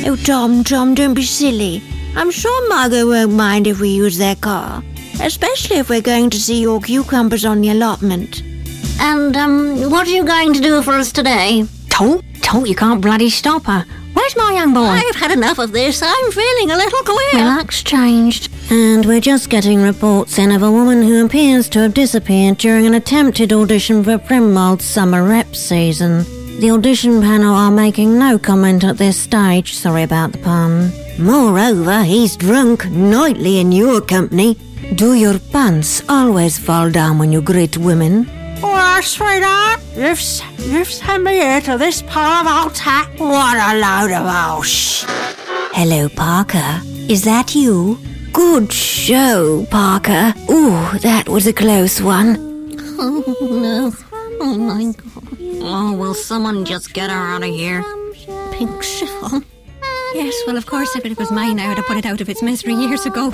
Oh, Tom, don't be silly. I'm sure Margot won't mind if we use their car, especially if we're going to see your cucumbers on the allotment. And, what are you going to do for us today? Tolt, you can't bloody stop her. Where's my young boy? I've had enough of this. I'm feeling a little queer. Relax, changed. And we're just getting reports in of a woman who appears to have disappeared during an attempted audition for Primmold's summer rep season. The audition panel are making no comment at this stage, sorry about the pun. Moreover, he's drunk nightly in your company. Do your pants always fall down when you greet women? Oh, sweetheart, you've sent me here to this pile of old tack. What a load of osh. Hello, Parker. Is that you? Good show, Parker. Ooh, that was a close one. Oh, no. Oh, my God. Oh, will someone just get her out of here? Pink chiffon. Yes, well, of course, if it was mine, I would have put it out of its misery years ago.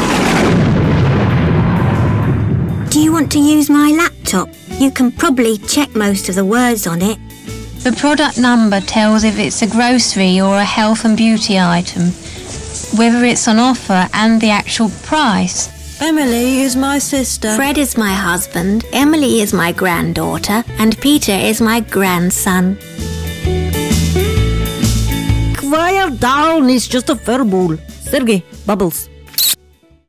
Do you want to use my laptop? You can probably check most of the words on it. The product number tells if it's a grocery or a health and beauty item, whether it's on offer and the actual price. Emily is my sister. Fred is my husband, Emily is my granddaughter, and Peter is my grandson. Quiet down, it's just a furball. Sergey, Bubbles.